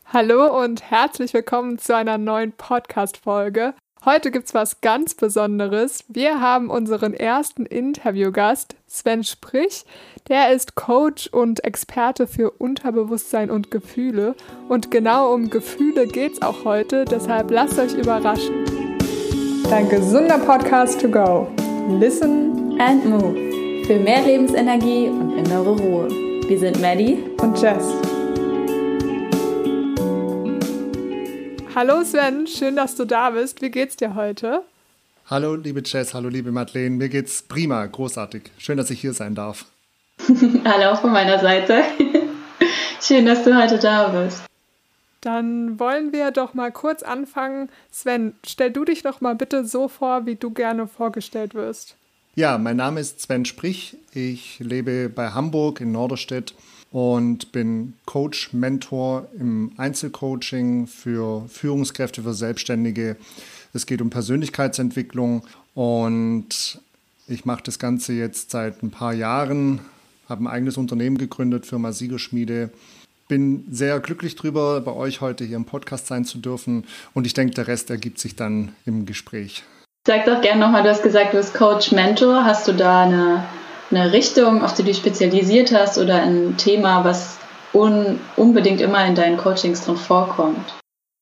Hallo und herzlich willkommen zu einer neuen Podcast-Folge. Heute gibt's was ganz Besonderes. Wir haben unseren ersten Interviewgast, Sven Sprich. Der ist Coach und Experte für Unterbewusstsein und Gefühle. Und genau um Gefühle geht's auch heute, deshalb lasst euch überraschen. Dein gesunder Podcast to go. Listen and move. Für mehr Lebensenergie und innere Ruhe. Wir sind Maddie und Jess. Hallo Sven, schön, dass du da bist. Wie geht's dir heute? Hallo liebe Jess, hallo liebe Madeleine. Mir geht's prima, großartig. Schön, dass ich hier sein darf. Hallo auch von meiner Seite. Schön, dass du heute da bist. Dann wollen wir doch mal kurz anfangen. Sven, stell du dich doch mal bitte so vor, wie du gerne vorgestellt wirst. Ja, mein Name ist Sven Sprich. Ich lebe bei Hamburg in Norderstedt und bin Coach, Mentor im Einzelcoaching für Führungskräfte, für Selbstständige. Es geht um Persönlichkeitsentwicklung und ich mache das Ganze jetzt seit ein paar Jahren, habe ein eigenes Unternehmen gegründet, Firma Siegerschmiede. Bin sehr glücklich drüber, bei euch heute hier im Podcast sein zu dürfen und ich denke, der Rest ergibt sich dann im Gespräch. Sag doch gerne nochmal, du hast gesagt, du bist Coach, Mentor. Hast du da eine Richtung, auf die du dich spezialisiert hast oder ein Thema, was unbedingt immer in deinen Coachings drin vorkommt?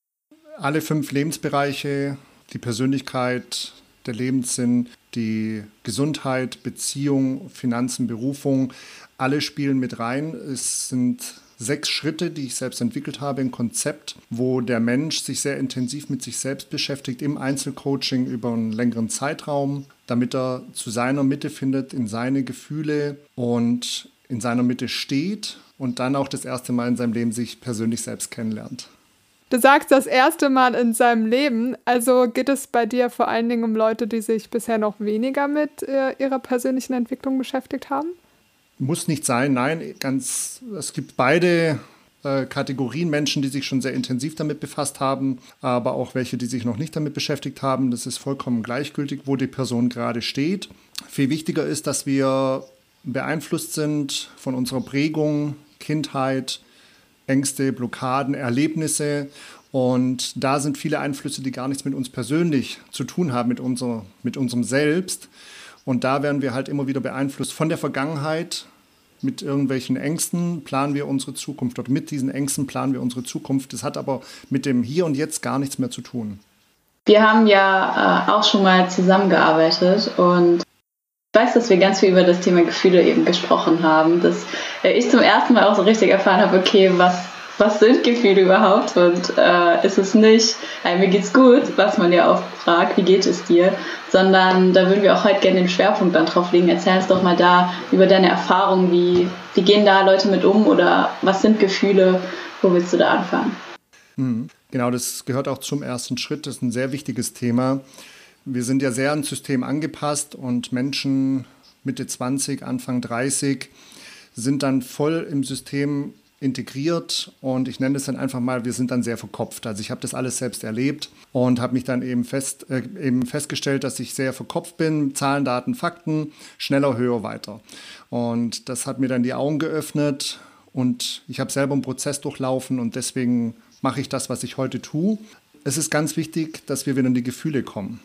Alle 5 Lebensbereiche, die Persönlichkeit, der Lebenssinn, die Gesundheit, Beziehung, Finanzen, Berufung, alle spielen mit rein. Es sind 6 Schritte, die ich selbst entwickelt habe, ein Konzept, wo der Mensch sich sehr intensiv mit sich selbst beschäftigt im Einzelcoaching über einen längeren Zeitraum, damit er zu seiner Mitte findet, in seine Gefühle und in seiner Mitte steht und dann auch das erste Mal in seinem Leben sich persönlich selbst kennenlernt. Du sagst das erste Mal in seinem Leben, also geht es bei dir vor allen Dingen um Leute, die sich bisher noch weniger mit ihrer persönlichen Entwicklung beschäftigt haben? Muss nicht sein, nein, es gibt beide Kategorien, Menschen, die sich schon sehr intensiv damit befasst haben, aber auch welche, die sich noch nicht damit beschäftigt haben. Das ist vollkommen gleichgültig, wo die Person gerade steht. Viel wichtiger ist, dass wir beeinflusst sind von unserer Prägung, Kindheit, Ängste, Blockaden, Erlebnisse. Und da sind viele Einflüsse, die gar nichts mit uns persönlich zu tun haben, mit unserem Selbst. Und da werden wir halt immer wieder beeinflusst von der Vergangenheit. Mit irgendwelchen Ängsten planen wir unsere Zukunft. Oder mit diesen Ängsten planen wir unsere Zukunft. Das hat aber mit dem Hier und Jetzt gar nichts mehr zu tun. Wir haben ja auch schon mal zusammengearbeitet und ich weiß, dass wir ganz viel über das Thema Gefühle eben gesprochen haben. Dass ich zum ersten Mal auch so richtig erfahren habe, okay, was sind Gefühle überhaupt? Und ist es nicht, mir geht's gut, was man ja oft fragt, wie geht es dir? Sondern da würden wir auch heute gerne den Schwerpunkt dann drauf legen. Erzähl uns doch mal da über deine Erfahrungen, wie gehen da Leute mit um oder was sind Gefühle? Wo willst du da anfangen? Genau, das gehört auch zum ersten Schritt. Das ist ein sehr wichtiges Thema. Wir sind ja sehr ans System angepasst und Menschen Mitte 20, Anfang 30 sind dann voll im System integriert und ich nenne das dann einfach mal, wir sind dann sehr verkopft. Also ich habe das alles selbst erlebt und habe mich dann eben festgestellt, dass ich sehr verkopft bin, Zahlen, Daten, Fakten, schneller, höher, weiter. Und das hat mir dann die Augen geöffnet und ich habe selber einen Prozess durchlaufen und deswegen mache ich das, was ich heute tue. Es ist ganz wichtig, dass wir wieder in die Gefühle kommen.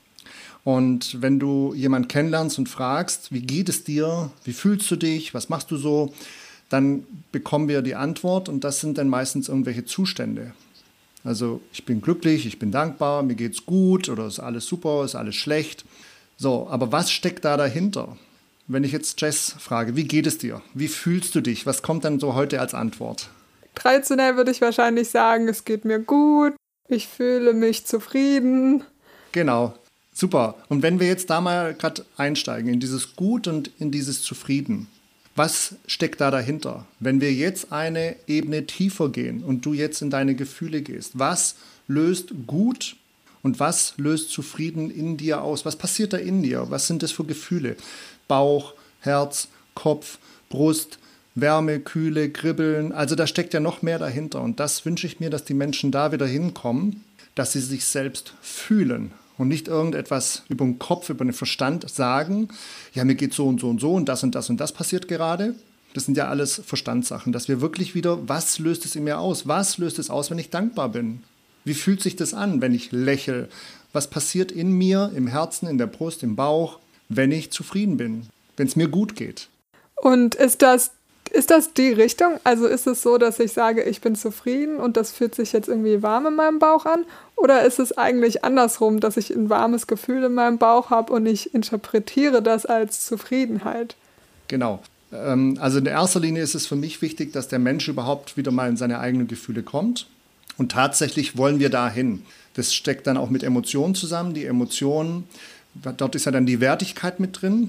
Und wenn du jemanden kennenlernst und fragst, wie geht es dir, wie fühlst du dich, was machst du so, dann bekommen wir die Antwort und das sind dann meistens irgendwelche Zustände. Also ich bin glücklich, ich bin dankbar, mir geht's gut oder ist alles super, ist alles schlecht. So, aber was steckt da dahinter? Wenn ich jetzt Jess frage, wie geht es dir? Wie fühlst du dich? Was kommt dann so heute als Antwort? Traditionell würde ich wahrscheinlich sagen, es geht mir gut, ich fühle mich zufrieden. Genau, super. Und wenn wir jetzt da mal gerade einsteigen in dieses Gut und in dieses Zufrieden, was steckt da dahinter? Wenn wir jetzt eine Ebene tiefer gehen und du jetzt in deine Gefühle gehst, was löst gut und was löst zufrieden in dir aus? Was passiert da in dir? Was sind das für Gefühle? Bauch, Herz, Kopf, Brust, Wärme, Kühle, Kribbeln. Also da steckt ja noch mehr dahinter. Und das wünsche ich mir, dass die Menschen da wieder hinkommen, dass sie sich selbst fühlen. Und nicht irgendetwas über den Kopf, über den Verstand sagen, ja, mir geht so und so und so und das und das und das passiert gerade, Das sind ja alles Verstandssachen, dass wir wirklich wieder, was löst es in mir aus? Was löst es aus, wenn ich dankbar bin? Wie fühlt sich das an, wenn ich lächle? Was passiert in mir, im Herzen, in der Brust, im Bauch, wenn ich zufrieden bin, wenn es mir gut geht? Und ist das die Richtung? Also ist es so, dass ich sage, ich bin zufrieden und das fühlt sich jetzt irgendwie warm in meinem Bauch an? Oder ist es eigentlich andersrum, dass ich ein warmes Gefühl in meinem Bauch habe und ich interpretiere das als Zufriedenheit? Genau. Also in erster Linie ist es für mich wichtig, dass der Mensch überhaupt wieder mal in seine eigenen Gefühle kommt. Und tatsächlich wollen wir dahin. Das steckt dann auch mit Emotionen zusammen. Die Emotionen, dort ist ja dann die Wertigkeit mit drin.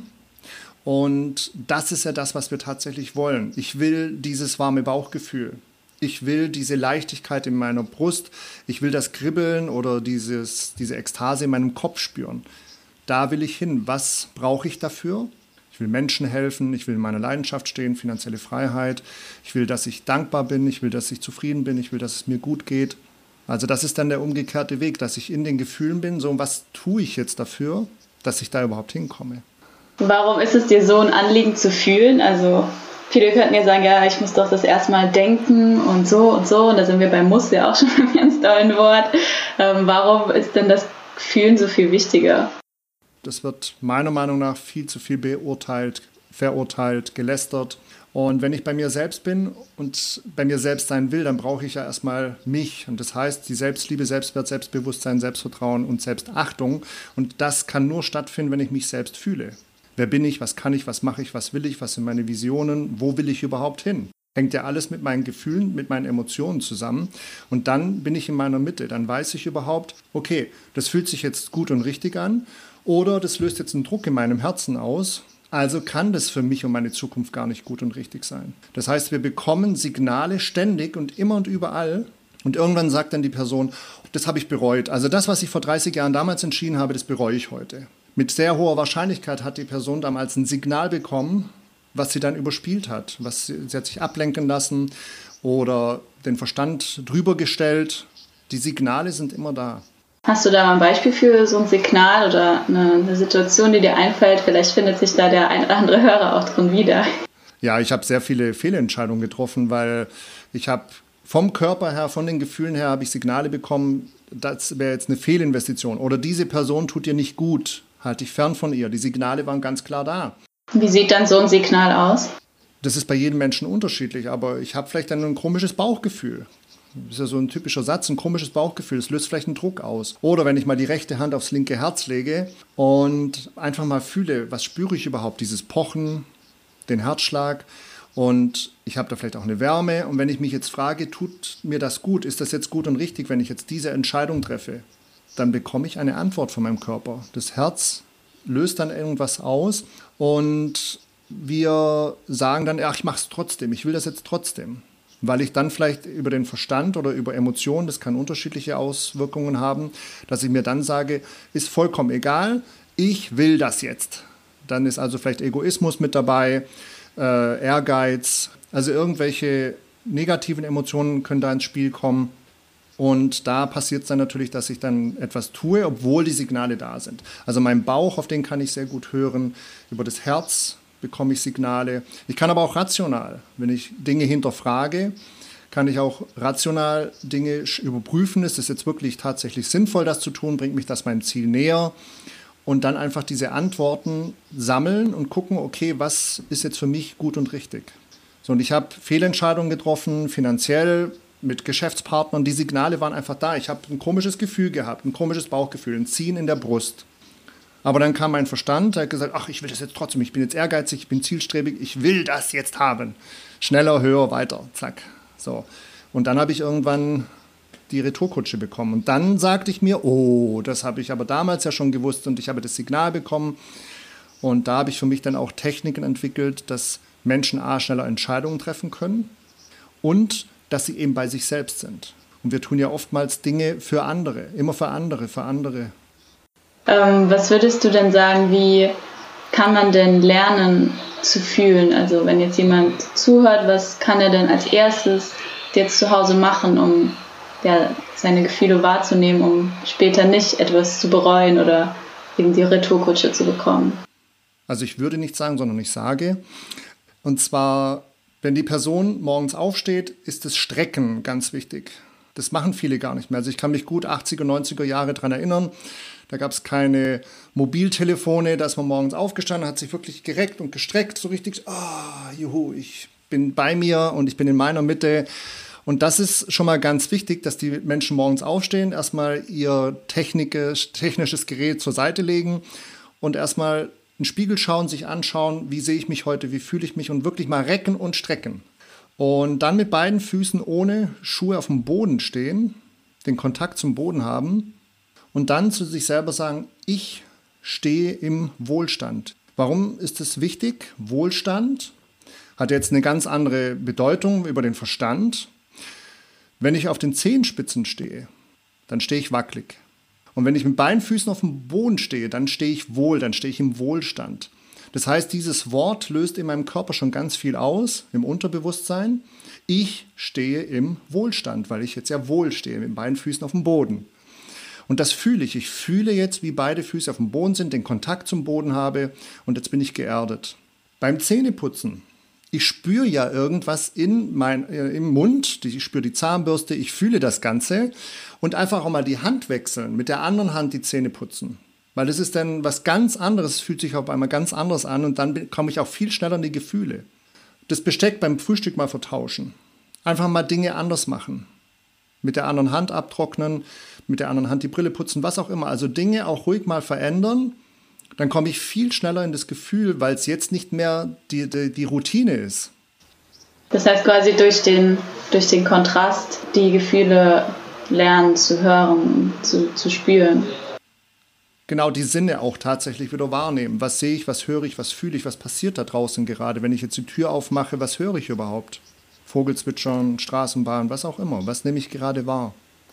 Und das ist ja das, was wir tatsächlich wollen. Ich will dieses warme Bauchgefühl. Ich will diese Leichtigkeit in meiner Brust. Ich will das Kribbeln oder diese Ekstase in meinem Kopf spüren. Da will ich hin. Was brauche ich dafür? Ich will Menschen helfen. Ich will in meiner Leidenschaft stehen, finanzielle Freiheit. Ich will, dass ich dankbar bin. Ich will, dass ich zufrieden bin. Ich will, dass es mir gut geht. Also das ist dann der umgekehrte Weg, dass ich in den Gefühlen bin. So, was tue ich jetzt dafür, dass ich da überhaupt hinkomme? Warum ist es dir so ein Anliegen zu fühlen? Also viele könnten ja sagen, ja, ich muss doch das erstmal denken und so und so. Und da sind wir beim Muss ja auch schon beim ganz tollen Wort. Warum ist denn das Fühlen so viel wichtiger? Das wird meiner Meinung nach viel zu viel beurteilt, verurteilt, gelästert. Und wenn ich bei mir selbst bin und bei mir selbst sein will, dann brauche ich ja erstmal mich. Und das heißt, die Selbstliebe, Selbstwert, Selbstbewusstsein, Selbstvertrauen und Selbstachtung. Und das kann nur stattfinden, wenn ich mich selbst fühle. Wer bin ich, was kann ich, was mache ich, was will ich, was sind meine Visionen, wo will ich überhaupt hin? Hängt ja alles mit meinen Gefühlen, mit meinen Emotionen zusammen. Und dann bin ich in meiner Mitte. Dann weiß ich überhaupt, okay, das fühlt sich jetzt gut und richtig an oder das löst jetzt einen Druck in meinem Herzen aus. Also kann das für mich und meine Zukunft gar nicht gut und richtig sein. Das heißt, wir bekommen Signale ständig und immer und überall. Und irgendwann sagt dann die Person, das habe ich bereut. Also das, was ich vor 30 Jahren damals entschieden habe, das bereue ich heute. Mit sehr hoher Wahrscheinlichkeit hat die Person damals ein Signal bekommen, was sie dann überspielt hat. Sie hat sich ablenken lassen oder den Verstand drüber gestellt. Die Signale sind immer da. Hast du da mal ein Beispiel für so ein Signal oder eine Situation, die dir einfällt? Vielleicht findet sich da der ein oder andere Hörer auch drin wieder. Ja, ich habe sehr viele Fehlentscheidungen getroffen, weil ich habe vom Körper her, von den Gefühlen her, habe ich Signale bekommen, das wäre jetzt eine Fehlinvestition. Oder diese Person tut dir nicht gut, halte dich fern von ihr. Die Signale waren ganz klar da. Wie sieht dann so ein Signal aus? Das ist bei jedem Menschen unterschiedlich, aber ich habe vielleicht dann ein komisches Bauchgefühl. Das ist ja so ein typischer Satz, ein komisches Bauchgefühl. Das löst vielleicht einen Druck aus. Oder wenn ich mal die rechte Hand aufs linke Herz lege und einfach mal fühle, was spüre ich überhaupt? Dieses Pochen, den Herzschlag. Und ich habe da vielleicht auch eine Wärme. Und wenn ich mich jetzt frage, tut mir das gut? Ist das jetzt gut und richtig, wenn ich jetzt diese Entscheidung treffe? Dann bekomme ich eine Antwort von meinem Körper. Das Herz löst dann irgendwas aus und wir sagen dann, ach, ich mache es trotzdem, ich will das jetzt trotzdem. Weil ich dann vielleicht über den Verstand oder über Emotionen, das kann unterschiedliche Auswirkungen haben, dass ich mir dann sage, ist vollkommen egal, ich will das jetzt. Dann ist also vielleicht Egoismus mit dabei, Ehrgeiz, also irgendwelche negativen Emotionen können da ins Spiel kommen. Und da passiert es dann natürlich, dass ich dann etwas tue, obwohl die Signale da sind. Also mein Bauch, auf den kann ich sehr gut hören. Über das Herz bekomme ich Signale. Ich kann aber auch rational, wenn ich Dinge hinterfrage, kann ich auch rational Dinge überprüfen. Ist es jetzt wirklich tatsächlich sinnvoll, das zu tun? Bringt mich das meinem Ziel näher? Und dann einfach diese Antworten sammeln und gucken, okay, was ist jetzt für mich gut und richtig? So, und ich habe Fehlentscheidungen getroffen, finanziell, mit Geschäftspartnern, die Signale waren einfach da. Ich habe ein komisches Gefühl gehabt, ein komisches Bauchgefühl, ein Ziehen in der Brust. Aber dann kam mein Verstand, der hat gesagt, ach, ich will das jetzt trotzdem, ich bin jetzt ehrgeizig, ich bin zielstrebig, ich will das jetzt haben. Schneller, höher, weiter, zack. So. Und dann habe ich irgendwann die Retourkutsche bekommen. Und dann sagte ich mir, oh, das habe ich aber damals ja schon gewusst und ich habe das Signal bekommen. Und da habe ich für mich dann auch Techniken entwickelt, dass Menschen schneller Entscheidungen treffen können und dass sie eben bei sich selbst sind. Und wir tun ja oftmals Dinge für andere, immer für andere, für andere. Was würdest du denn sagen, wie kann man denn lernen zu fühlen? Also wenn jetzt jemand zuhört, was kann er denn als erstes jetzt zu Hause machen, um seine Gefühle wahrzunehmen, um später nicht etwas zu bereuen oder eben die Retourkutsche zu bekommen? Also ich würde nicht sagen, sondern ich sage. Und zwar Wenn die Person morgens aufsteht, ist das Strecken ganz wichtig. Das machen viele gar nicht mehr. Also ich kann mich gut 80er, 90er Jahre daran erinnern. Da gab es keine Mobiltelefone, da ist man morgens aufgestanden, hat sich wirklich gereckt und gestreckt, so richtig, juhu, ich bin bei mir und ich bin in meiner Mitte. Und das ist schon mal ganz wichtig, dass die Menschen morgens aufstehen, erstmal ihr technisches Gerät zur Seite legen und erstmal in den Spiegel schauen, sich anschauen, wie sehe ich mich heute, wie fühle ich mich und wirklich mal recken und strecken. Und dann mit beiden Füßen ohne Schuhe auf dem Boden stehen, den Kontakt zum Boden haben und dann zu sich selber sagen, ich stehe im Wohlstand. Warum ist es wichtig? Wohlstand hat jetzt eine ganz andere Bedeutung über den Verstand. Wenn ich auf den Zehenspitzen stehe, dann stehe ich wackelig. Und wenn ich mit beiden Füßen auf dem Boden stehe, dann stehe ich wohl, dann stehe ich im Wohlstand. Das heißt, dieses Wort löst in meinem Körper schon ganz viel aus, im Unterbewusstsein. Ich stehe im Wohlstand, weil ich jetzt ja wohl stehe, mit beiden Füßen auf dem Boden. Und das fühle ich. Ich fühle jetzt, wie beide Füße auf dem Boden sind, den Kontakt zum Boden habe und jetzt bin ich geerdet. Beim Zähneputzen, ich spüre ja irgendwas im Mund, ich spüre die Zahnbürste, ich fühle das Ganze und einfach auch mal die Hand wechseln, mit der anderen Hand die Zähne putzen. Weil das ist dann was ganz anderes, es fühlt sich auf einmal ganz anders an und dann komme ich auch viel schneller in die Gefühle. Das Besteck beim Frühstück mal vertauschen. Einfach mal Dinge anders machen. Mit der anderen Hand abtrocknen, mit der anderen Hand die Brille putzen, was auch immer. Also Dinge auch ruhig mal verändern. Dann komme ich viel schneller in das Gefühl, weil es jetzt nicht mehr die Routine ist. Das heißt quasi durch den Kontrast die Gefühle lernen zu hören, zu spüren. Genau, die Sinne auch tatsächlich wieder wahrnehmen. Was sehe ich, was höre ich, was fühle ich, was passiert da draußen gerade? Wenn ich jetzt die Tür aufmache, was höre ich überhaupt? Vogelzwitschern, Straßenbahn, was auch immer. Was nehme ich gerade wahr?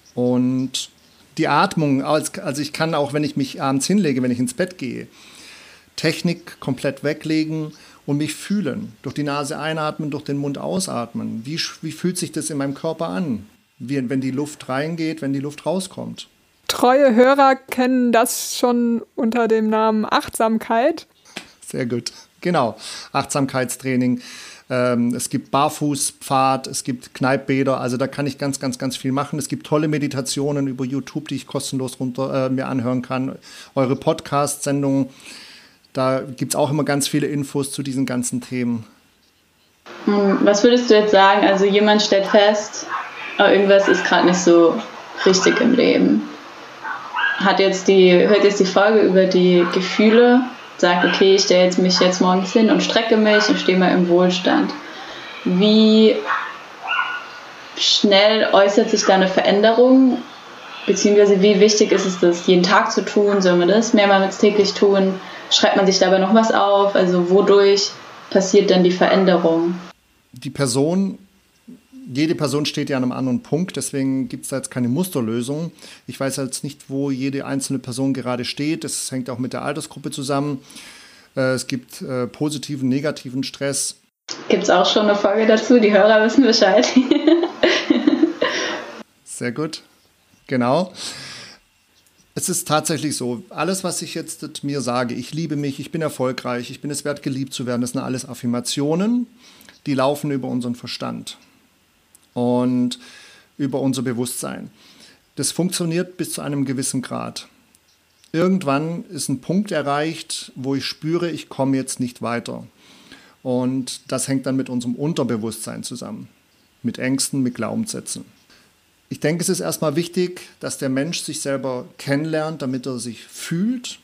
Und die Atmung, also ich kann auch, wenn ich mich abends hinlege, wenn ich ins Bett gehe, Technik komplett weglegen und mich fühlen. Durch die Nase einatmen, durch den Mund ausatmen. Wie fühlt sich das in meinem Körper an? Wenn die Luft reingeht, wenn die Luft rauskommt. Treue Hörer kennen das schon unter dem Namen Achtsamkeit. Sehr gut. Genau, Achtsamkeitstraining. Es gibt Barfußpfad, es gibt Kneippbäder, also da kann ich ganz, ganz, ganz viel machen. Es gibt tolle Meditationen über YouTube, die ich kostenlos mir anhören kann. Eure Podcast-Sendungen, da gibt es auch immer ganz viele Infos zu diesen ganzen Themen. Was würdest du jetzt sagen? Also jemand stellt fest, irgendwas ist gerade nicht so richtig im Leben. Hört jetzt die Folge über die Gefühle, sagt, okay, ich stelle mich jetzt morgens hin und strecke mich und stehe mal im Wohlstand. Wie schnell äußert sich da eine Veränderung? Beziehungsweise wie wichtig ist es, das jeden Tag zu tun? Soll man das mehrmals täglich tun? Schreibt man sich dabei noch was auf? Also wodurch passiert dann die Veränderung? Jede Person steht ja an einem anderen Punkt, deswegen gibt es da jetzt keine Musterlösung. Ich weiß jetzt nicht, wo jede einzelne Person gerade steht. Das hängt auch mit der Altersgruppe zusammen. Es gibt positiven, negativen Stress. Gibt es auch schon eine Folge dazu? Die Hörer wissen Bescheid. Sehr gut, genau. Es ist tatsächlich so, alles, was ich jetzt mir sage, ich liebe mich, ich bin erfolgreich, ich bin es wert, geliebt zu werden, das sind alles Affirmationen, die laufen über unseren Verstand und über unser Bewusstsein. Das funktioniert bis zu einem gewissen Grad. Irgendwann ist ein Punkt erreicht, wo ich spüre, ich komme jetzt nicht weiter. Und das hängt dann mit unserem Unterbewusstsein zusammen, mit Ängsten, mit Glaubenssätzen. Ich denke, es ist erstmal wichtig, dass der Mensch sich selber kennenlernt, damit er sich fühlt.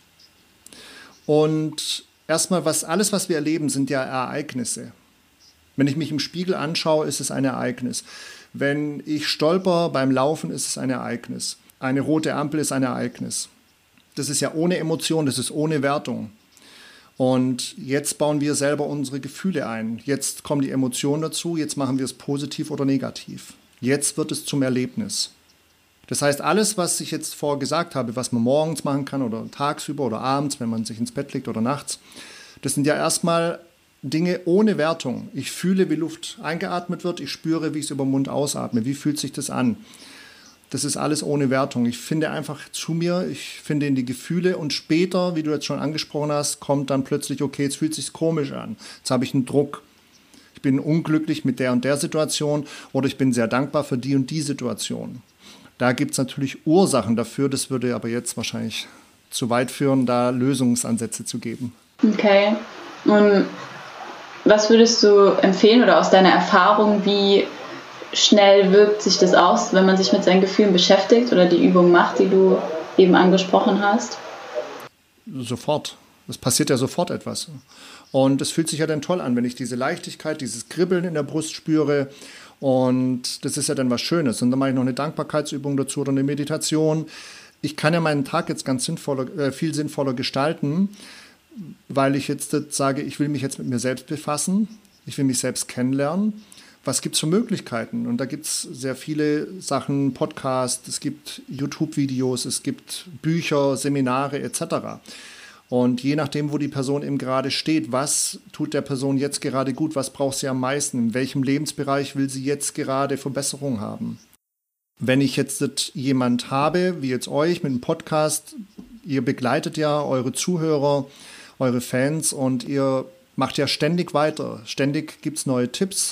Und erstmal, alles, was wir erleben, sind ja Ereignisse. Wenn ich mich im Spiegel anschaue, ist es ein Ereignis. Wenn ich stolper beim Laufen, ist es ein Ereignis. Eine rote Ampel ist ein Ereignis. Das ist ja ohne Emotion, das ist ohne Wertung. Und jetzt bauen wir selber unsere Gefühle ein. Jetzt kommen die Emotionen dazu, jetzt machen wir es positiv oder negativ. Jetzt wird es zum Erlebnis. Das heißt, alles, was ich jetzt vorher gesagt habe, was man morgens machen kann oder tagsüber oder abends, wenn man sich ins Bett legt oder nachts, das sind ja erstmal Dinge ohne Wertung. Ich fühle, wie Luft eingeatmet wird, ich spüre, wie ich es über den Mund ausatme. Wie fühlt sich das an? Das ist alles ohne Wertung. Ich finde einfach zu mir, ich finde in die Gefühle und später, wie du jetzt schon angesprochen hast, kommt dann plötzlich, okay, jetzt fühlt es sich komisch an. Jetzt habe ich einen Druck. ich bin unglücklich mit der und der Situation oder ich bin sehr dankbar für die und die Situation. Da gibt es natürlich Ursachen dafür, das würde aber jetzt wahrscheinlich zu weit führen, da Lösungsansätze zu geben. Okay. Und was würdest du empfehlen oder aus deiner Erfahrung, wie schnell wirkt sich das aus, wenn man sich mit seinen Gefühlen beschäftigt oder die Übung macht, die du eben angesprochen hast? Sofort. Es passiert ja sofort etwas. Und es fühlt sich ja dann toll an, wenn ich diese Leichtigkeit, dieses Kribbeln in der Brust spüre. Und das ist ja dann was Schönes. Und dann mache ich noch eine Dankbarkeitsübung dazu oder eine Meditation. Ich kann ja meinen Tag jetzt ganz viel sinnvoller gestalten, weil ich jetzt sage, ich will mich jetzt mit mir selbst befassen. Ich will mich selbst kennenlernen. Was gibt es für Möglichkeiten? Und da gibt es sehr viele Sachen, Podcasts, es gibt YouTube-Videos, es gibt Bücher, Seminare etc. Und je nachdem, wo die Person eben gerade steht, was tut der Person jetzt gerade gut, was braucht sie am meisten, in welchem Lebensbereich will sie jetzt gerade Verbesserung haben. Wenn ich jetzt jemand habe, wie jetzt euch mit einem Podcast, ihr begleitet ja eure Zuhörer, eure Fans und ihr macht ja ständig weiter. Ständig gibt es neue Tipps,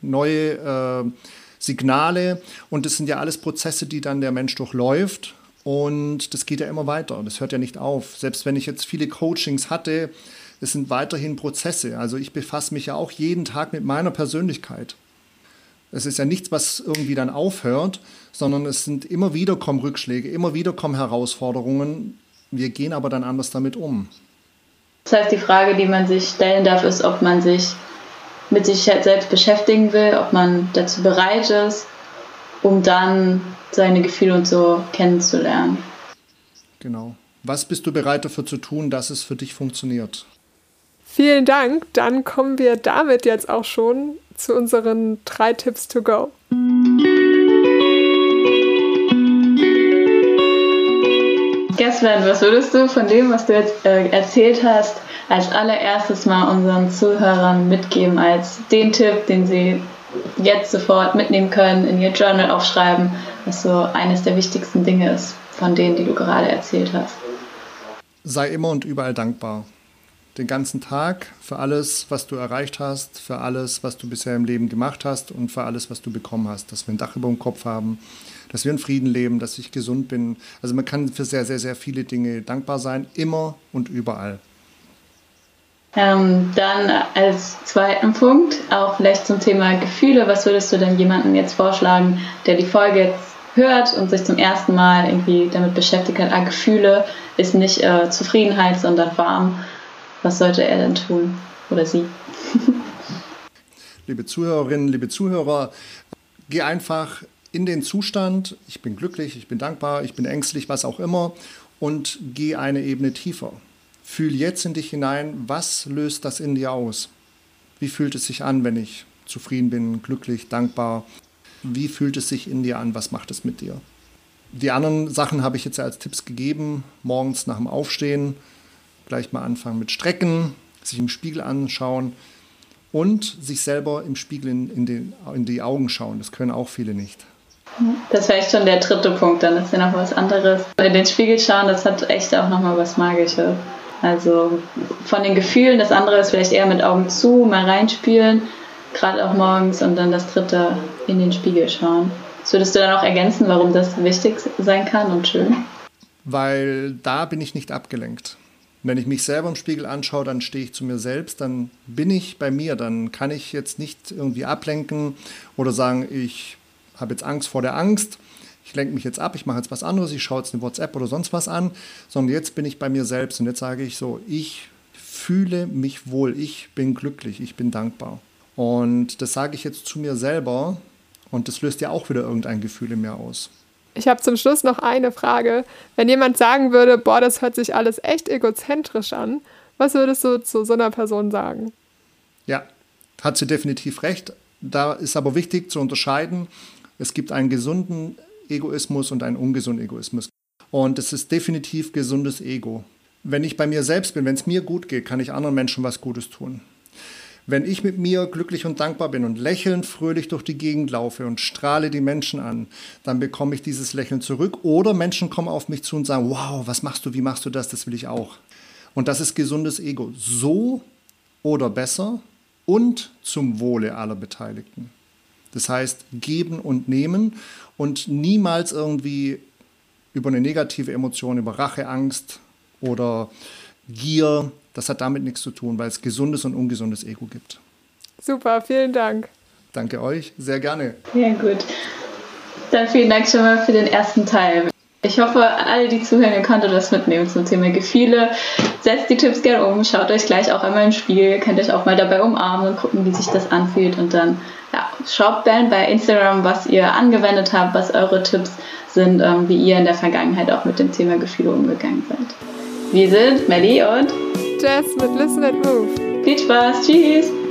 neue Signale und das sind ja alles Prozesse, die dann der Mensch durchläuft. Und das geht ja immer weiter, das hört ja nicht auf. Selbst wenn ich jetzt viele Coachings hatte, es sind weiterhin Prozesse. Also ich befasse mich ja auch jeden Tag mit meiner Persönlichkeit. Es ist ja nichts, was irgendwie dann aufhört, sondern es sind immer wieder kommen Rückschläge, immer wieder kommen Herausforderungen. Wir gehen aber dann anders damit um. Das heißt, die Frage, die man sich stellen darf, ist, ob man sich mit sich selbst beschäftigen will, ob man dazu bereit ist, um dann seine Gefühle und so kennenzulernen. Genau. Was bist du bereit dafür zu tun, dass es für dich funktioniert? Vielen Dank. Dann kommen wir damit jetzt auch schon zu unseren 3 Tipps to go. Sven, was würdest du von dem, was du jetzt erzählt hast, als allererstes mal unseren Zuhörern mitgeben als den Tipp, den sie jetzt sofort mitnehmen können, in ihr Journal aufschreiben, was so eines der wichtigsten Dinge ist von denen, die du gerade erzählt hast? Sei immer und überall dankbar. Den ganzen Tag für alles, was du erreicht hast, für alles, was du bisher im Leben gemacht hast und für alles, was du bekommen hast. Dass wir ein Dach über dem Kopf haben, dass wir in Frieden leben, dass ich gesund bin. Also man kann für sehr, sehr, sehr viele Dinge dankbar sein, immer und überall. Dann als zweiten Punkt, auch vielleicht zum Thema Gefühle, was würdest du denn jemandem jetzt vorschlagen, der die Folge jetzt hört und sich zum ersten Mal irgendwie damit beschäftigt hat, Gefühle ist nicht Zufriedenheit, sondern warm. Was sollte er denn tun oder sie? Liebe Zuhörerinnen, liebe Zuhörer, geh einfach in den Zustand, ich bin glücklich, ich bin dankbar, ich bin ängstlich, was auch immer, und geh eine Ebene tiefer. Fühl jetzt in dich hinein, was löst das in dir aus? Wie fühlt es sich an, wenn ich zufrieden bin, glücklich, dankbar? Wie fühlt es sich in dir an? Was macht es mit dir? Die anderen Sachen habe ich jetzt ja als Tipps gegeben. Morgens nach dem Aufstehen gleich mal anfangen mit Strecken, sich im Spiegel anschauen und sich selber im Spiegel in die Augen schauen. Das können auch viele nicht. Das wäre echt schon der 3. Punkt. Dann ist ja noch was anderes. In den Spiegel schauen, das hat echt auch nochmal was Magisches. Also von den Gefühlen, das andere ist vielleicht eher mit Augen zu, mal reinspielen, gerade auch morgens, und dann das 3. in den Spiegel schauen. Das würdest du dann auch ergänzen, warum das wichtig sein kann und schön? Weil da bin ich nicht abgelenkt. Wenn ich mich selber im Spiegel anschaue, dann stehe ich zu mir selbst, dann bin ich bei mir, dann kann ich jetzt nicht irgendwie ablenken oder sagen, ich habe jetzt Angst vor der Angst. Ich lenke mich jetzt ab, ich mache jetzt was anderes, ich schaue jetzt eine WhatsApp oder sonst was an, sondern jetzt bin ich bei mir selbst und jetzt sage ich so, ich fühle mich wohl, ich bin glücklich, ich bin dankbar. Und das sage ich jetzt zu mir selber und das löst ja auch wieder irgendein Gefühl in mir aus. Ich habe zum Schluss noch eine Frage. Wenn jemand sagen würde, boah, das hört sich alles echt egozentrisch an, was würdest du zu so einer Person sagen? Ja, hat sie definitiv recht. Da ist aber wichtig zu unterscheiden, es gibt einen gesunden Egoismus und einen ungesunden Egoismus. Und es ist definitiv gesundes Ego. Wenn ich bei mir selbst bin, wenn es mir gut geht, kann ich anderen Menschen was Gutes tun. Wenn ich mit mir glücklich und dankbar bin und lächelnd fröhlich durch die Gegend laufe und strahle die Menschen an, dann bekomme ich dieses Lächeln zurück. Oder Menschen kommen auf mich zu und sagen, wow, was machst du, wie machst du das, das will ich auch. Und das ist gesundes Ego. So oder besser und zum Wohle aller Beteiligten. Das heißt, geben und nehmen und niemals irgendwie über eine negative Emotion, über Rache, Angst oder Gier. Das hat damit nichts zu tun, weil es gesundes und ungesundes Ego gibt. Super, vielen Dank. Danke euch, sehr gerne. Ja, gut. Dann vielen Dank schon mal für den ersten Teil. Ich hoffe, alle, die zuhören, ihr konntet was mitnehmen zum Thema Gefühle. Setzt die Tipps gerne um, schaut euch gleich auch einmal im Spiegel, könnt euch auch mal dabei umarmen und gucken, wie sich das anfühlt. Und dann schaut dann bei Instagram, was ihr angewendet habt, was eure Tipps sind, wie ihr in der Vergangenheit auch mit dem Thema Gefühle umgegangen seid. Wir sind Melli und Jess mit Listen and Move. Viel Spaß, tschüss!